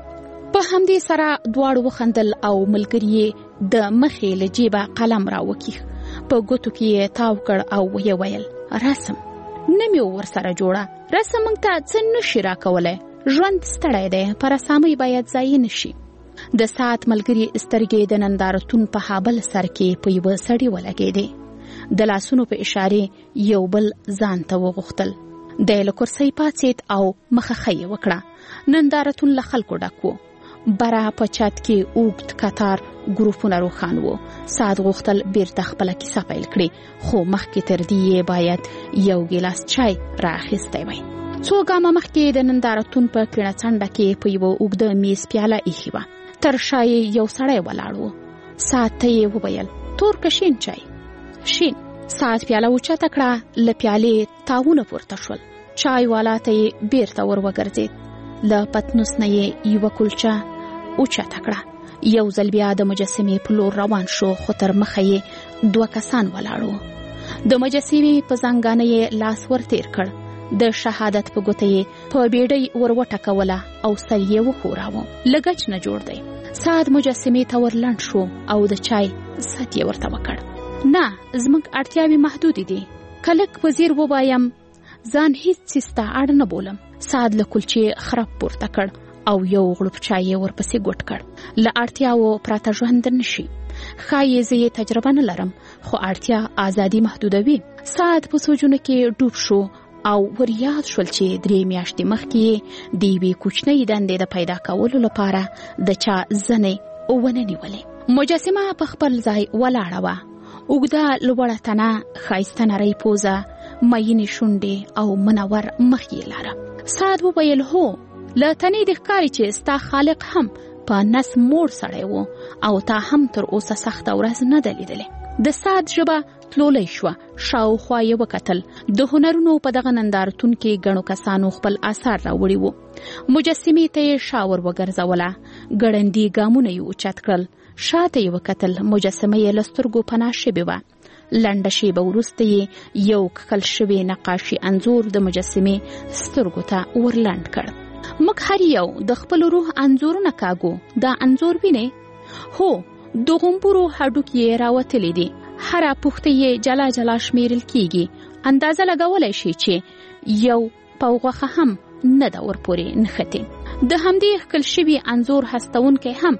Speaker 8: په همدې سره دواړو وخندل او ملګری د مخې له جیبه قلم راوکیښ، په ګوتو کې تاو کړ او ویې ویل رسم نه مې ورسره جوړه، رسم موږ ته څه نشي راکولی، ژوند ستړی دی، په رسامۍ باید ضایع نشي. د ساعت ملګری سترګې د نندارتون په هابل سر کې په یوه سړي ولګېدې. د لاسونو په اشارې یو بل ځان ته وغوښتل. دی له کرسۍ پاڅېد او مخه ښه وکړه. نندارتون له خلکو ډک و. بره په چت کې اوږد کتار ګروپونه روښان وو. ساعت غوښتل بیرته خپله کیسه پیل کړي، خو مخکې تر دې باید یو ګیلاس چای رااخیستی وی. څو ګامه مخکې د نندارتون په کیڼه څنډه کې په یوه اوږده میز پیاله ایښې وه. تر شا یو سړی ولاړ و. ساعت ته یې وویل تور که شین چای؟ شین. ساعت پیاله اوچته کړه، له پیالې تاوونه پورته شول. چای والا ته یې بیرته ور وګرځېد. له پتنوس نه یې یوه کلچه اوچته کړه. یو ځل بیا د مجسمې په لور روان شو، خو تر مخه یې 2 کسان ولاړ وو. د مجسمې په زنګانه یې لاس ورتیر کړ. د شهادت په ګوته یې په بیړۍ ور وټکوله او سر یې وښوراوه. لګچ نه جوړ دی. ساعت مجسمې ته ور لنډ شو او د چای ست یې ورته وکړ. نه، زموږ اړتیاوې محدودې دي. که لږ وزیر ووایم ځان هیڅ څیز ته اړ نه بولم. ساعت له کلچې خرپ پورته کړ او یو غړپ چای یې ورپسې ګوټ کړ. له اړتیاوو پرته ژوند نشي. ښایي زه یې تجربه نه لرم، خو اړتیا ازادي محدودوي. ساعت په سوچونو کې ډوب شو او ور یاد شول چې 3 میاشتې مخکې د یوې کوچنۍ دندې د پیدا کولو لپاره د چا زنې ونه نیولې. مجسمه په خپل ځای ولاړه وه. اوږده لوړه تنه، ښایسته نرۍ پوزه، مینې شونډې او منور مخ یې لاره. ساعت وویل هو، له تنې د ښکاري چې ستا خالق هم په نس موړ سړی و او تا هم تر اوسه سخته ورځ نه ده لیدلې. د ساعت ژبه تلولی شوه. شاوخوا یې وکتل. د هنرونو په دغه نندارتون کې ګڼو کسانو خپل آثار راوړي وو. مجسمې ته یې شا ور وګرځوله. ګړندي ګامونه یې اوچت کړل. شاته یې وکتل. مجسمه یې له سترګو پناه شوې وه. لنډه شیبه وروسته یې یو کښل شوی نقاشي انځور د مجسمې سترګو ته ور لنډ کړ. موږ هر یو د خپل روح انځورونه کاږو. دا انځور وینې؟ هو، د غومبورو هډوکي یې راوتلي دي. هره پوښته یې جلا جلا شمیرل کیږي. اندازه لګولی شي چې یو پوغه هم نه ده ورپورې نښتې. د همدې ښکل شوي انځور هستونکی هم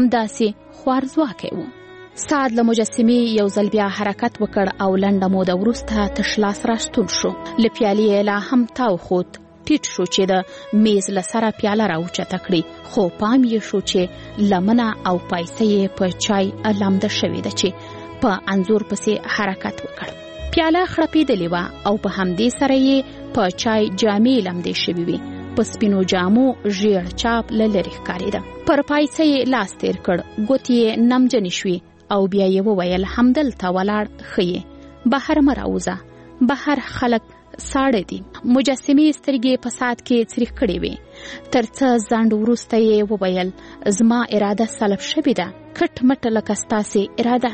Speaker 8: همداسې خوارځواکی و. ساعت له مجسمې یو ځل بیا حرکت وکړ او لنډه موده وروسته تش لاس راستون شو. له پیالې لا هم تاو خود. ټیټ شو چې د میز له سره پیاله راوچته کړي، خو پام یې شو چې لمنه او پایسه یې په چای لامده شوې ده چې په انځور پسې حرکت وکړ. پیاله خړپېدلې وه او په همدې سره یې په چای جامې لمدې شوې وې. په سپینو جامو ژیړ چاپ له لرې ښکارېده. پر پایسه یې لاس تیر کړ. ګوتې یې نمجنې شوې او بیا یې وویل همدلته ولاړ ښه یې، بهر مه راوځه، بهر خلک ساړه دي. مجسمې سترګې په ساعت کې څریخ کړې وې. تر څه ځنډ وروسته یې وویل زما اراده سلب شوې ده. کټ مټ لکه ستاسې اراده،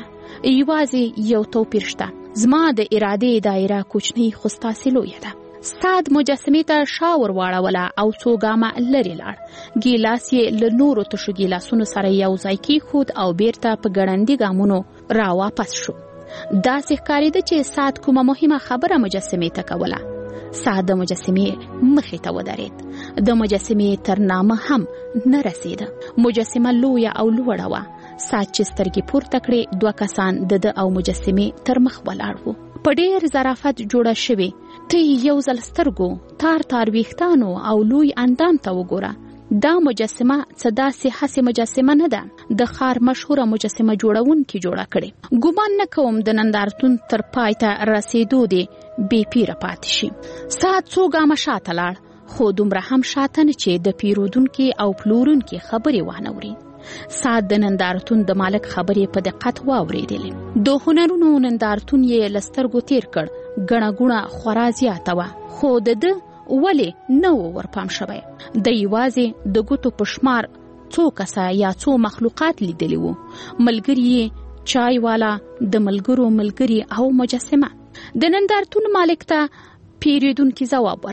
Speaker 8: یوازې یو توپیر شته. زما د ارادې دایره کوچنۍ خو ستاسې لویه ده. ساعت مجسمې ته شا ور واړوله او څو ګامه لرې لاړ. ګیلاس یې له نورو تشو ګیلاسونو سره یو ځای کېښود او بیرته په ګړندي ګامونو را واپس شو. داسې ښکارېده چې ساعت کومه مهمه خبره مجسمې ته کوله. ساعت د مجسمې مخې ته ودرېد. د مجسمې تر نامه هم نه رسېده. مجسمه لویه او لوړه وه. ساعت چې سترګې پورته کړې 2 کسان د او مجسمې تر مخ ولاړ وو. په ډېر ظرافت جوړه شوې. ته یو ځل سترګو، تار تار ویښتانو او لوی اندام ته وګوره. دا مجسمه څه داسې هسې مجسمه نه ده. د ښار مشهوره مجسمه جوړونکي جوړه کړې. ګومان نه کوم د نندارتون تر پای ته رسېدو دې بې پیره پاتې شي. ساعت څو ګامه شاته لاړ، خو دومره هم شاته نه چې د پیرودونکي او پلورونکي خبرې وانوري. ساعت د نندارتون د مالک خبرې په دقت واورېدلې. د هنرونو نندارتون یې له سترګو تیر کړ. ګڼه ګوڼه خورا زیاته وه، خو د ده ولې نه و ورپام شوی. د یوازې د ګوتو په شمار څو کسه یا څو مخلوقات لیدلی وو. ملګری یې چای والا، د ملګرو ملګری او مجسمه. د نندارتون مالک ته پیریدونکي ځواب ورکړ.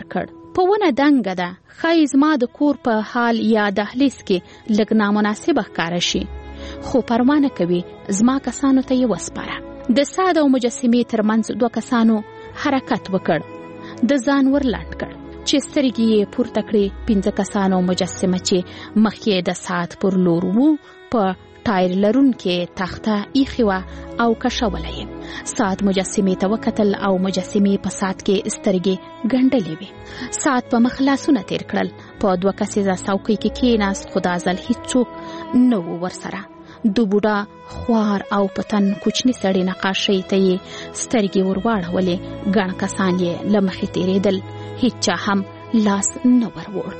Speaker 8: په ونه دنګه ده، ښایي زما د کور په حال یا دهلیز کې لږ نامناسبه ښکاره شي، خو پروا نه کوي، زما کسانو ته یې وسپاره. د سعد او مجسمې ترمنځ 2 کسانو حرکت وکړ، د ځان ور لنډ کړ چې سترګې یې پورته کړې. 5 کسانو مجسمه چې مخکې د سعد پر لور وو په ټایر لرونکې تخته ایښې وه او کشوله یې. سعد مجسمې ته وکتل او مجسمې په سعد کې سترګې ګنډلې وې. سعد په مخ لاسونه تیر کړل، په 2 کسیزه څوکۍ کې کېناست، خو دا ځل هیڅوک نه و ورسره. د بوډا خوار او پتن کوچني سړي نقاشۍ ته یې سترګې ورواړولې. ګڼ کسان یې له مخې تېرېدل، هیچا هم لاس نه وروړ.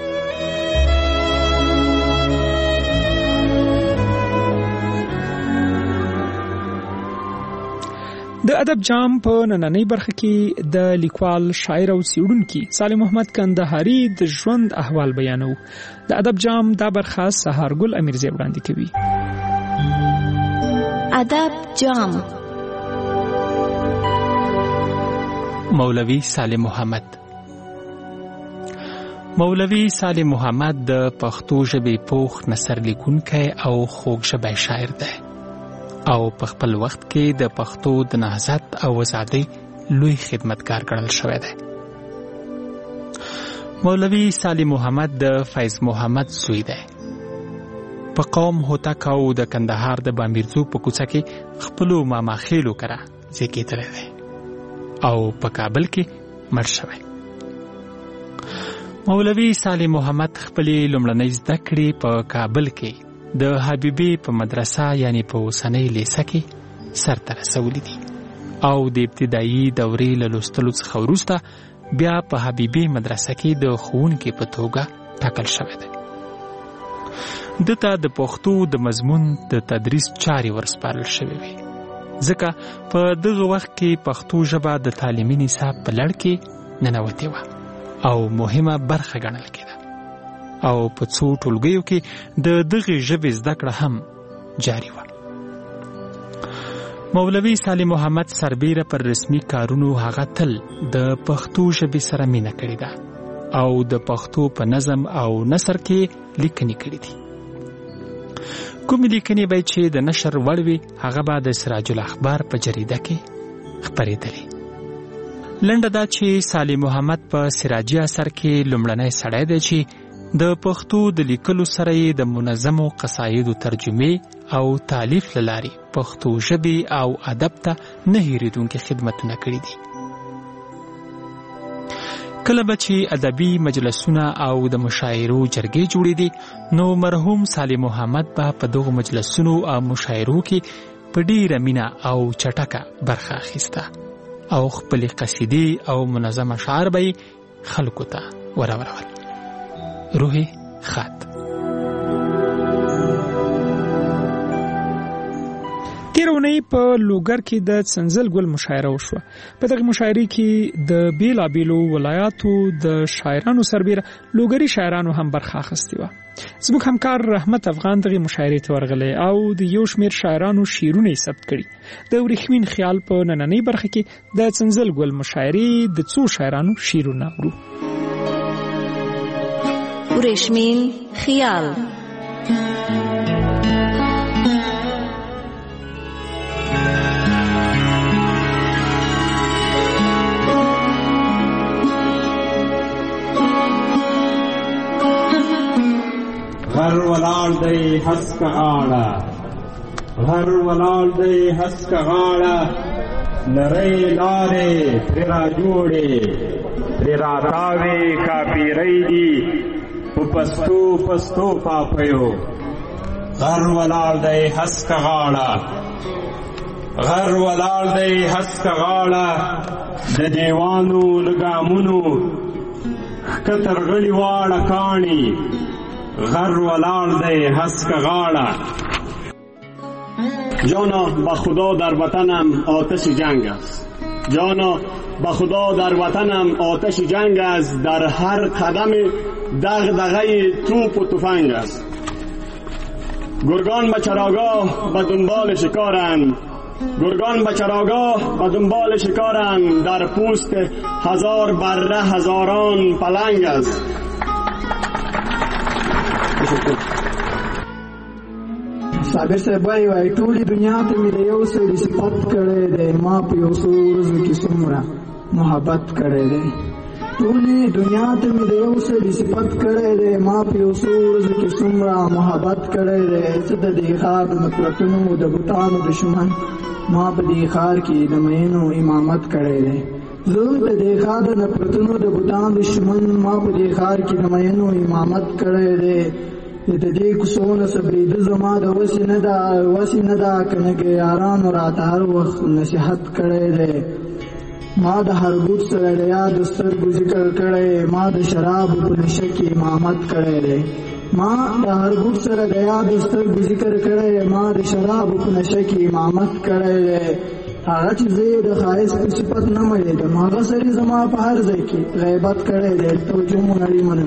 Speaker 5: د ادب جام په نننۍ برخه کې د لیکوال، شاعر او څېړونکي صالح محمد کندهاري د ژوند احوال بیانو. د ادب جام دا برخه سهارګل امیرزی وړاندې کوي.
Speaker 8: ادب جام.
Speaker 2: مولوی صالح محمد. مولوی صالح محمد د پښتو ژبې پوخ نثر لیکونکی او خوږ ژبی شاعر دی او په خپل وخت کې د پښتو د نهضت او ازادۍ لوی خدمتګار ګڼل شوی دی. مولوی صالح محمد د فیض محمد زوی دی. په قوم هوتک او د کندهار د بامیرزو په کوڅه کې خپلو ماماخیلو کره زیږېدلی دی او په کابل کې مړ شوی. مولوی صالح محمد خپلې لومړنۍ زده کړې په کابل کې د حبیبي په مدرسه یعنی په اوسنۍ لیسه کې سرته رسولي دي او د ابتدایي دورې له لوستلو څخه وروسته بیا په حبیبي مدرسه کې د ښوونکي په توګه ټاکل شوی دی. دته د پښتو د مضمون د تدریس چارې ورسپارل شوې وي، ځکه په دغه وخت کې پښتو ژبه د تعلیمي نصاب په لړ کې ننوتې وه او مهمه برخه ګڼل کېده او په څو ټولګیو کې د دغې ژبې زده کړه هم جاري وه. مولوی صالح محمد سربیره پر رسمي کارونو هغه تل د پښتو ژبې سره مینه کړې ده او د پښتو په نظم او نثر کې لیکنې کړې دي. کومې لیکنې به چې د نشر وړ وي هغه به د سراج الاخبار په جریده کې خپرېدلې. لنډه دا چې صالح محمد په سراجي اثر کې لومړنی سړی دی چې د پښتو د لیکلو سره یې د منظمو قصایدو ترجمې او تالیف له لارې پښتو ژبې او ادب ته نه هېرېدونکي خدمتونه کړي دي. کله به چې ادبي مجلسونه او د مشاعرو جرګې جوړېدې نو مرحوم صالح محمد به په دغو مجلسونو او مشاعرو کې په ډېره مینه او چټکه برخه اخیسته او خپلې قصیدې او منظم اشعار به یې خلکو ته ورول. روح خط.
Speaker 5: تیر اونۍ په لوګر کې د څنزل ګل مشاعره وشوه. په دغه مشاعرې کې د بیلابیلو ولایاتو د شاعرانو سربیره لوګري شاعرانو هم برخه اخیستې وه. زموږ همکار رحمت افغان دغه مشاعرې ته ورغلی او د یو شمېر شاعرانو شعرونه یې ثبت کړي. د ورېښمین خیال په نننۍ برخه کې د څنزل ګل مشاعرې د څو شاعرانو شعرونه اورو.
Speaker 8: ورېښمین خیال.
Speaker 18: غر ولاړ دی هسک غاړه، غر ولاړ دی هسک غاړه، نری لارې پرې را جوړې پرې راتاوې کاپیرۍ دي په پستو پستو پاپیو. غر ولاړ دی هسک غاړه، غر ولاړ دی هسک غاړه، د دیوانو لګامونو ښکته غړي واړه کاڼي. غر ولاړ دی هسک غاړه.
Speaker 19: جانا به خدا در وطنم آتش جنگ است، جانا به خدا در وطنم آتش جنگ است، در هر قدم دغدغه توپ و تفنگ است. گرگان به چراگاه به دنبال شکارند، گرگان به چراگاه و دنبال شکارند، در پوست هزار بره هزاران پلنگ است.
Speaker 20: صابر صاحب وایي ټولې دنیا ته مې د یو سړي صفت کړی دی، ما په یو څو ورځو کې څومره محبت کړی دی. ټولې دنیا ته مې د یو سړي صفت کړی دی، ما په یو څو ورځو کې څومره محبت کړی دی. څه د دې ښار د نفرتونو د بوتانو دشمن، ما په دې ښار کې د مینو امامت کړی دی. زه د دې ښار د نفرتونو د بوتانو دشمن، ما په دې ښار کې د مینو امامت کړی دی. د دې کوڅو صبرېده زما د وسې نه ده، کنه که یارانو راته هر وخت نصیحت کړی دی. ما د هر ګوټ سره د یاد سترګو ذکر کړی، ما د شرابو په نشه کې امامت کړی دی. ما د هر ګوټ سره د یاد سترګو ذکر کړی، ما د شرابو په نشه کې امامت کړی دی. هغه چې زه د ښایست په صفت نه مړېدم، هغه سړي زما په هر ځای کې غیبت کړی دی. توجه مو نړۍ منم.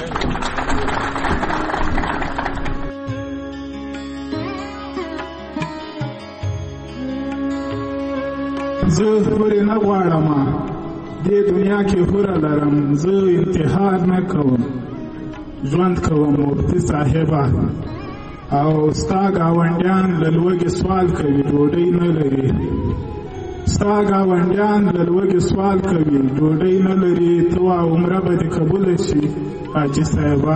Speaker 21: زه خبرې نه غواړم، دې دنیا کې هوره لرم، زه انتحار نه کوم، ژوند کوم مفتي صاحبه. او ستا ګاونډیان له لوږې سوال کوي، ډوډۍ نه لري. ستا ګاونډیان له لوږې سوال کوي، ډوډۍ نه لري. ته وا عمره به دې قبوله شي حاجي صاحبه.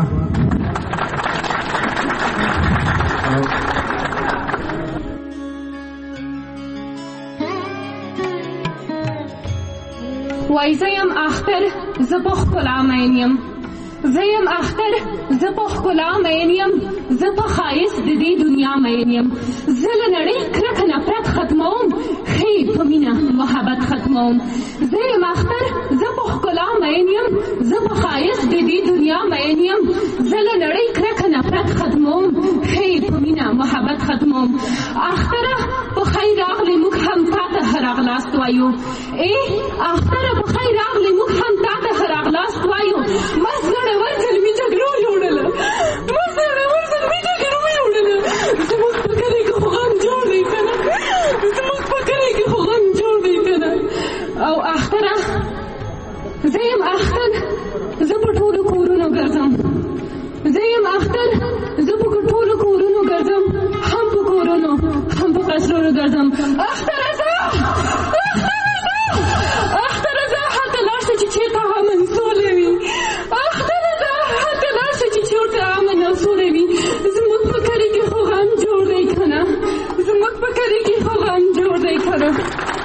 Speaker 22: وای زه یم اختر، زه په ښکلا مین یم. زه یم اختر، زه په ښکلا مین یم. زه په ښایست د دې دنیا مین یم. زه له نړۍ کرکه نفرت ختموم، ښې په مینه محبت ختموم. زه یم اختر، زه په ښکلا مین یم. زه په ښایست د دې دنیا مین یم. زه له نړۍ کرکه نفرت ختموم، ښې په مینه محبت ختموم. اختره په خیر راغلی، موږ هم تا ته ښه راغلاست وایو. ای اختره په خیر راغلی، موږ هم تا ته ښه راغلاست وایو. مست نړیوال ظلمي جګړو جوړله، مست نړیوال ظلمي جګړو جوړله. زموږ په کلي کې خو غم جوړ دی که نه، زموږ په کلي کې خو غم جوړ دی که نه. او اختره زه یم اختر، زه په ټولو کورونو ګرځم. زه یم اختر، زه په ټولو کورونو ګرځم، هم په کورونو هم په قصرونو ګرځم. اختره زه چیرته امن سوله وي، اختره زه هلته لاړ شه چې چیرته امن او سوله وي. زموږ په کلي کې خو غم جوړ دی که نه، زموږ په کلي کې خو غم جوړ دی که نه.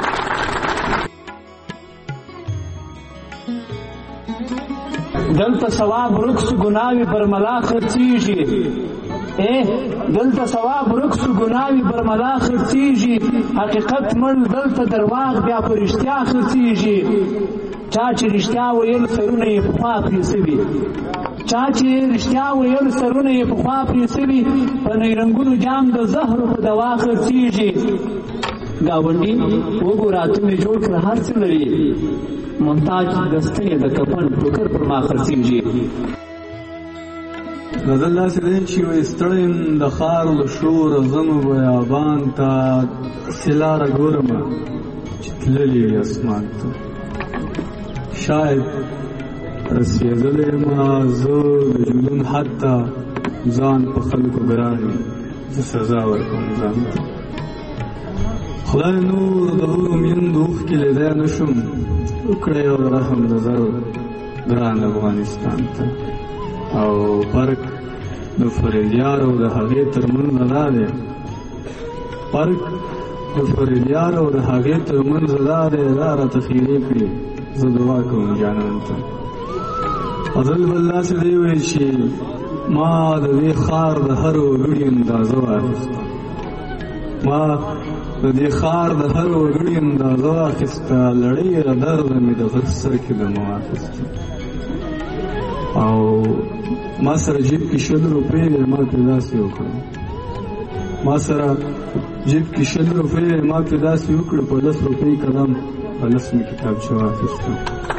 Speaker 23: دلته ثواب ورک سو ګناوې برملا خرڅېږي. دلته ثواب ورک سو ګناوې برملا خرڅېږي. حقیقت مړ دلته درواغ بیا په رښتیا خرڅېږي. چا چې رښتیا ویل سرونه یې پخوا پرې سوي، چا چې رښتیا ویل سرونه یې پخوا پرې سوي. په نیرنګونو جام د زهرو په دوا خرڅېږي. ګاونډي وګوره ته مې جوړ کړه هر څه لري، محتاج د ستنې د کفن ټوکر پر ما خرڅېږي.
Speaker 24: غزل داسې دی چې وایي ستړی یم د ښار له شوره ځمه بیابان ته، داسې لاره ګورمه چې تللې وي اسمان ته. شاید رسېدلی یم زه د جنون حد ته، ځان په خلکو ګران وي زه سزا ورکوم ځان ته. خدای نور د هغو میندو اوښکې لیدی نه شم، وکړی یو رحم نظر ګران افغانستان ته. او فرق د فریدیار او د هغې ترمنځ دا دی، فرق د فریدیار او د هغې ترمنځ دا دی. دا راته خیرې کړي، زه دعا کوم جانان ته. غزل بل داسې دی وایي چې ما د دې ښار د هر وګړي اندازه واخیسته، ما د دې ښار د هر وګړي اندازه واخیسته. لړۍ را درده مې د غر سر کې د مه واخیسته. او ما سره جیب کې 100 روپۍ دی، ما پرې داسې وکړه. ما سره جیب کې 100 روپۍ دی، ما پرې داسې وکړه. په 10 روپۍ قدم په 10 مې کتابچه واخیسته.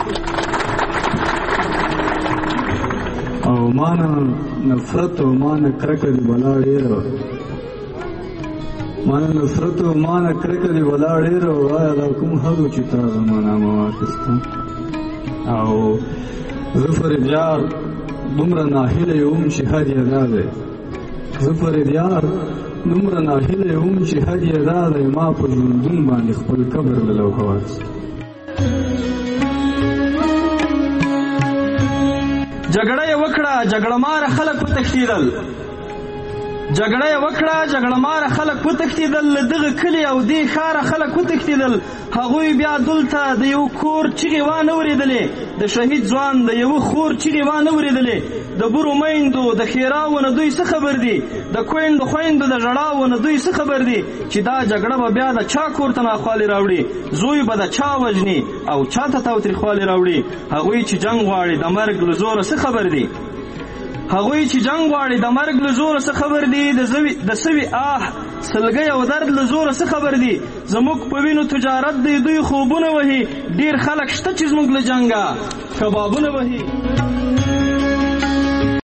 Speaker 24: او ما نه نفرت او ما نه کرکه د بلا ډېره وه. مانه نفرت او مانه کرکه دی ولا ډېر وای دا کوم هغه چې تا زمانہ مواخسته او زفر دیار دومره ناهیله یم چې حد یې دا دی زفر دیار دومره ناهیله یم چې حد یې دا دی ما په ژوندون باندې خپل قبر له لوحه واخیست
Speaker 1: جګړه یې وکړه جګړه مار خلک وتښتېدل جګړه یې وکړه جګړه مار خلک وتښتېدل له دغه کلي او دې ښاره خلک وتښتېدل هغوی بیا دلته د یو کور چغې وانه اورېدلې د شهید ځوان د یوه خور چغې وانه اورېدلې د برو میندو د ښېراوو نه دوی څه خبر دي د کویندو خویندو د ژړاوو نه دوی څه خبر دي چې دا جګړه به بیا د چا کور ته ناخوالې راوړي زوی به د چا وژني او چا ته تاوتریخوالې راوړي هغوی چې جنګ غواړي د مرګ له زوره څه خبر دي هغوی چې جنگ غواړي د مرګ له زوره څه خبر دي د سوي سلګۍ او درد له زوره څه خبر دي زموږ په وینو تجارت دی دوی خوبونه وهي ډېر خلک شته چې زموږ له جنګه کبابونه وهي